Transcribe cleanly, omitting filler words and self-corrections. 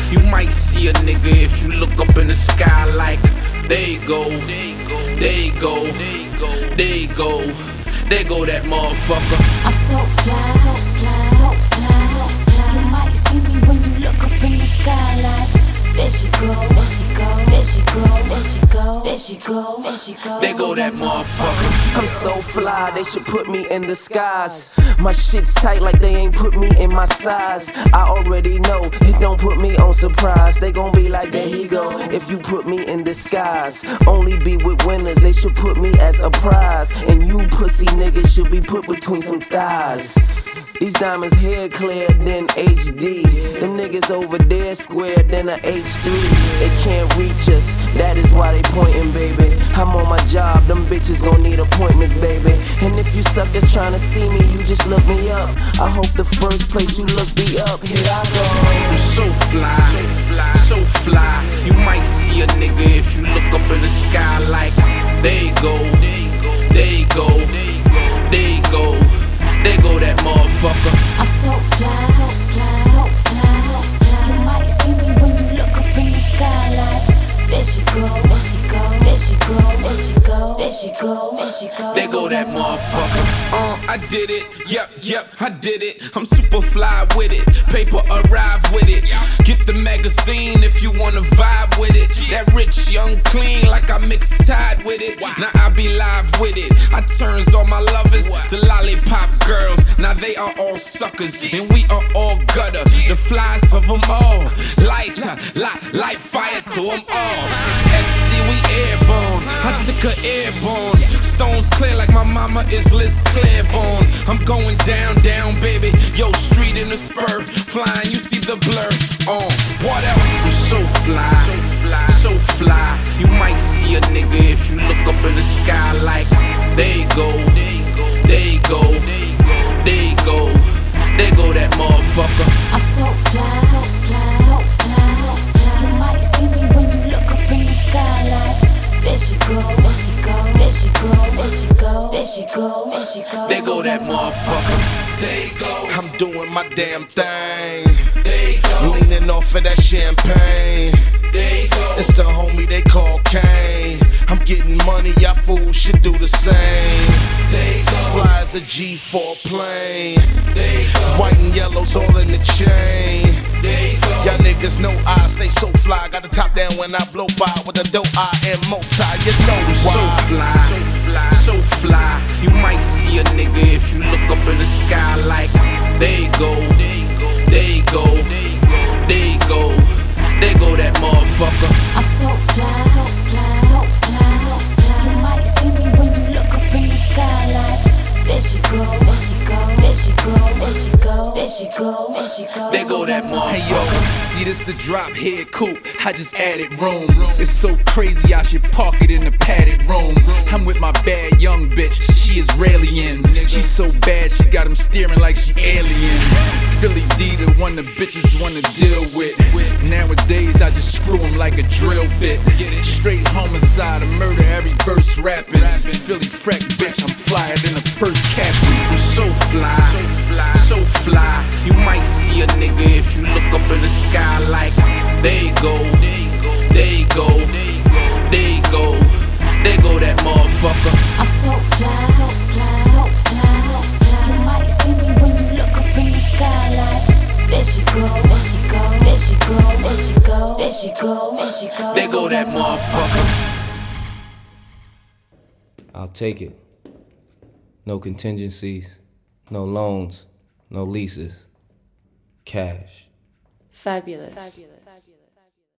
You might see a nigga if you look up in the sky like, there you go, there you go, there you go, there you go, there go that motherfucker. I'm so fly, so fly, so fly, so fly. You might see me when you look up in the sky like, there she go, there she go, there she go, there she go, there she go, there she go. There go that motherfucker. I'm so fly, they should put me in the skies. My shit's tight like they ain't put me in my size. I already know, it don't put me on surprise. They gon' be like, there he go, if you put me in disguise. Only be with winners, they should put me as a prize. And you pussy niggas should be put between some thighs. These diamonds hair clear than HD. Them niggas over there square than a H3. They can't reach us, that is why they pointing, baby. I'm on my job, them bitches gon' need appointments, baby. And if you suckers tryna see me, you just look me up. I hope the first place you look me up, here I go. I'm so fly, so fly, so fly. You might see a nigga if you look up in the sky like, there you go, there you go, there you go, there you go, there go that motherfucker. I'm so fly, so fly, so fly, so fly. You might see me when you look up in the sky like, there she go, there she go, there she go, there she go, there she go, there she go. There go that motherfucker. I did it, yep, I did it. I'm super fly with it, paper arrive with it. Get the magazine if you wanna vibe with it. That rich, young, clean, like I mixed Tide with it. Now I be live with it. I turns all my lovers to lollipop girls. Now they are all suckers, and we are all gutter. The flies of them all, light fire to them all. SD, we airborne. I took her airborne. Stones clear like my mama is Liz Claiborne. I'm going down, baby. Yo, street in the spur. Flying, you see the blur. What else? I'm so fly, so fly, so fly. You might see a nigga if you look up in the sky like, there you go, there you go, there you go, there you go, there go that motherfucker. I'm so fly, so fly, so fly, so fly. You might see me when you look up in the sky like, there she go, there she go, there she go, there she go, there she go, there she go. There go that motherfucker. There you go. I'm doing my damn thing. There you go. Leaning off of that champagne. There you go. It's the homie they call Kane. I'm getting money, y'all fools should do the same. There you go. Fly as a G4 plane. There you go. White and yellow's all in the chain. There you go. Y'all niggas know I stay so fly. Got the top down when I blow by with a dope I am multi. You know why. So fly, so fly, so fly. You might see a nigga if you look up in the sky like, there you go, there you go, there you go, there you go, there go that motherfucker. I'm so fly, so fly, so fly, so fly. You might see me when you look up in the sky like, there she go, there she go, there she go, there she go, there she go, there she go. There go that motherfucker. Hey yo, see this the drop head coupe, I just added room. It's so crazy I should park it in the padded room. I'm with my bad young bitch, she Israelian. She's so bad she got him steering like she alien. Philly D the one the bitches wanna deal with. Nowadays I just screw him like a drill bit. Straight homicide, a murder every verse rapping. Philly freck bitch, I'm flyer than the first captain. I'm so fly, so fly, so fly. You might see a nigga if you look up in the sky like, there you go, there you go, there you go, there you go, there go that motherfucker. I'm so fly, so fly, so fly, so fly. You might see me when you look up in the sky like, there she go, there she go, there she go, there she go, there she go, there she go. There go that motherfucker. I'll take it. No contingencies, no loans, no leases. Cash. Fabulous.